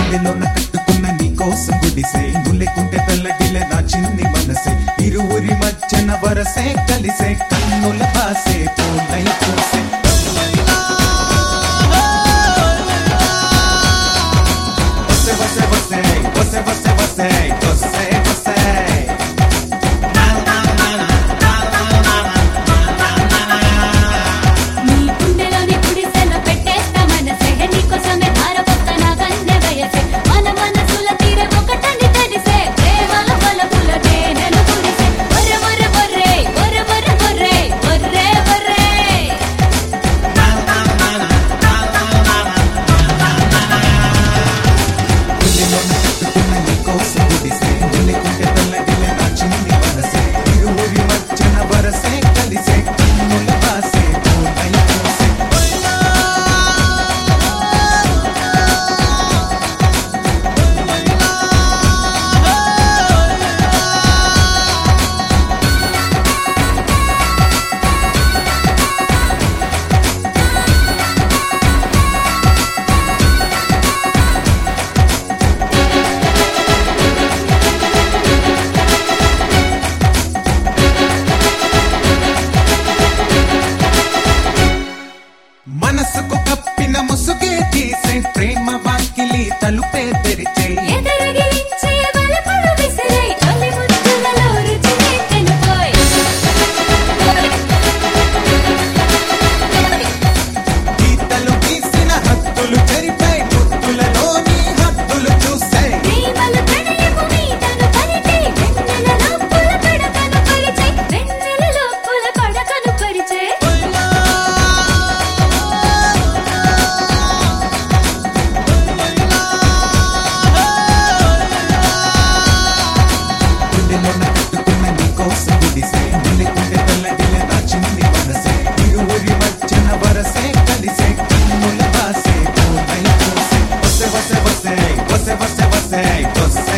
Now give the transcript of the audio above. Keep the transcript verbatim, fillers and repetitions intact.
గుండెలోన కట్టుకున్న నీ కోసం గుడిసే నువ్వు లేకుంటే తెల్లగిలే నా చిన్ని మనసే ఇరువురి మధ్యన వరసే కలిసే కన్నుల పాసే పూలై పూసే você, você, você, você, você, você, você. నీ గుండెలోని గుడిసెలో పెట్టేస్తా మనసే నీకోసమే ధారపోతా నా కన్నె వయసే మన మనసుల తీరే ఒకటని తెలిసే ప్రేమల బలపుల తేనెలు కురిసే ఒర్రె ఒర్రె ఒర్రె ఒర్రె ఒర్రె ఒర్రె ఒర్రె ఒర్రె గుండెలోన కట్టుకున్న నీ కోసం గుడిసే నువ్వు లేకుంటే తెల్లగిలే నా చిన్ని మనసే ఇరువురి మధ్యన వరసే కలిసే కన్నుల పాసే పూలై పూసే మనసుకు కప్పిన ముసుగే తీసే ప్రేమ వాకిలి తలుపే తెరిచే ఎదరగిలించే బలపులు విసిరే తొలి ముద్దులలో రుచిని తెలుపోయ్ గీతలు గీసిన హద్దులు చెరిపై ముద్దులలోని హద్దులు చూసే ప్రేమలు ప్రణయము మీదను పరిచే వెన్నెలలో పుల పడకను పరిచే వెన్నెలలో పుల పడకను పరిచే గుండెలోన కట్టుకున్న నీ కోసం గుడిసే నువ్వు లేకుంటే తెల్లగిలే నా చిన్ని మనసే ఇరువురి మధ్యన వరసే కలిసే కన్నుల పాసే పూలై పూసే você, você, você, você, você, você, você.